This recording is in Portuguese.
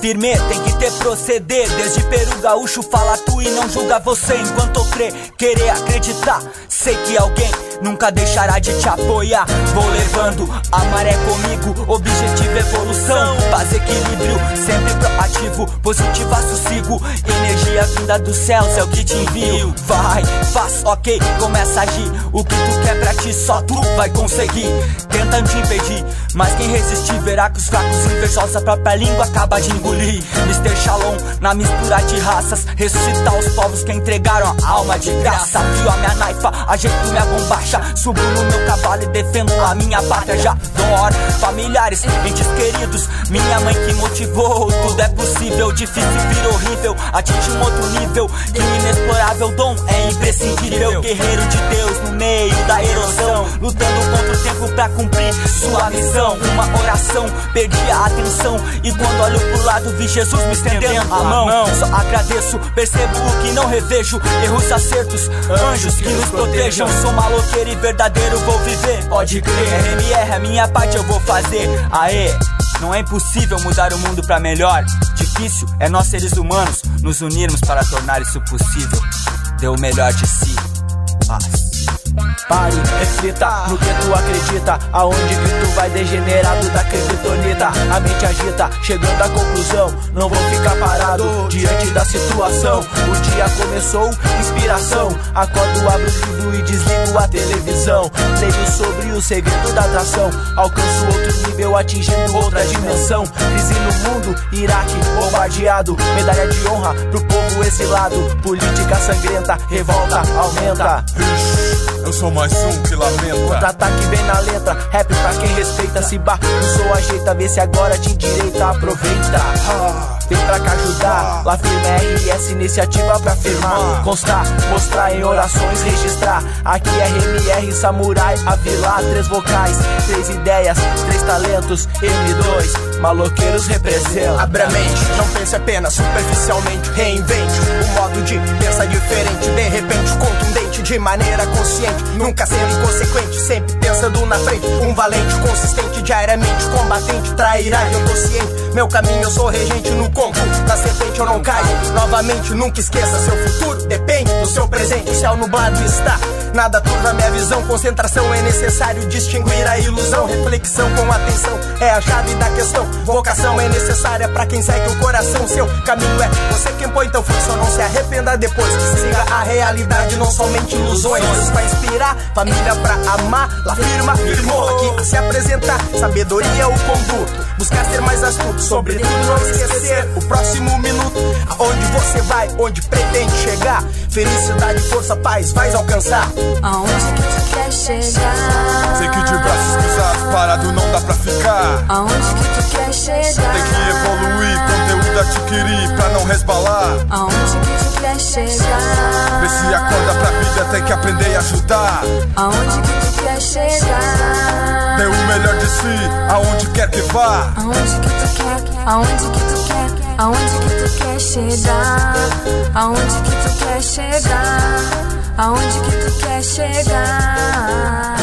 firme, tem que ter proceder. Desde Peru gaúcho fala tu e não julga você. Enquanto eu crer, querer acreditar, sei que alguém nunca deixará de te apoiar. Vou levando a maré comigo, objetivo evolução, paz, equilíbrio, sempre proativo, positivaço sigo. Energia vinda do céu, céu que te envio. Vai, faz, ok, começa a agir. O que tu quer pra ti, só tu vai conseguir. Tentam te impedir, mas quem resistir verá que os fracos invejosos a própria língua acaba de engolir. Mr. Shalom, na mistura de raças, ressuscitar os povos que entregaram a alma de graça. Fio a minha naifa, ajeito minha bombacha, subo no meu cavalo e defendo a minha pátria. Já dou hora, familiares, entes queridos, minha mãe que motivou. Tudo é possível, difícil vira horrível, atinge um outro nível, que o inexplorável dom é imprescindível. Guerreiro de Deus no meio da erosão, lutando contra o tempo pra cumprir sua missão. Uma oração, perdi a atenção, e quando olho pro lado vi Jesus me estendendo a mão. Só agradeço, percebo o que não revejo, erros, acertos, anjos que nos protejam. Sou maloqueiro e verdadeiro, vou viver, pode crer. RMR, a minha parte eu vou fazer, aê. Não é impossível mudar o mundo pra melhor, difícil é nós seres humanos nos unirmos para tornar isso possível. Dê o melhor de si, paz. Pare, reflita no que tu acredita, aonde que tu vai degenerado da criptonita. A mente agita, chegando à conclusão, não vou ficar parado diante da situação. O dia começou, inspiração, acordo, abro o livro e desligo a televisão. Leio sobre o segredo da atração, alcanço outro nível, atingindo outra dimensão. Crise no mundo, Iraque bombardeado, medalha de honra pro povo exilado. Política sangrenta, revolta aumenta. Eu sou mais um que lamenta. Contra-ataque vem na letra, rap pra quem respeita. Se bar, não sou ajeita, vê se agora te endireita. Aproveita, vem pra cá ajudar. La firme RS, iniciativa pra firmar. Constar, mostrar em orações, registrar. Aqui é RMR, samurai, Avilar. 3 vocais, 3 ideias, 3 talentos. M2, maloqueiros representam. Abra a mente, não pense apenas superficialmente. Reinvente o modo de pensar diferente. De repente contundente, de maneira consciente, nunca sendo inconsequente, sempre pensando na frente. Um valente, consistente, diariamente combatente. Trairá, eu tô ciente, meu caminho eu sou regente no conto. Na serpente eu não caio, novamente nunca esqueça. Seu futuro depende do seu presente. O céu nublado está, nada turva minha visão. Concentração é necessário, distinguir a ilusão. Reflexão com atenção é a chave da questão. Vocação é necessária pra quem segue o coração. Seu caminho é você quem põe teu fluxo. Não se arrependa depois, siga a realidade, não somente ilusões. Deus vai inspirar, família pra amar. La firma, firmou aqui a se apresentar. Sabedoria o conduto, buscar ser mais astuto. Sobretudo não esquecer o próximo minuto. Aonde você vai, onde pretende chegar. Felicidade, força, paz, vais alcançar. Aonde que tu quer chegar? Sei que de braços cruzados parado não dá pra ficar. Aonde que tu quer chegar? Tem que evoluir, conteúdo adquirir pra não resbalar. Aonde que tu quer chegar? Vê se acorda pra vida, tem que aprender e ajudar. Aonde que tu quer chegar? Dê o melhor de si, aonde quer que vá. Aonde que tu quer? Aonde que tu quer? Aonde que tu quer chegar? Aonde que tu quer chegar? Aonde que tu quer chegar?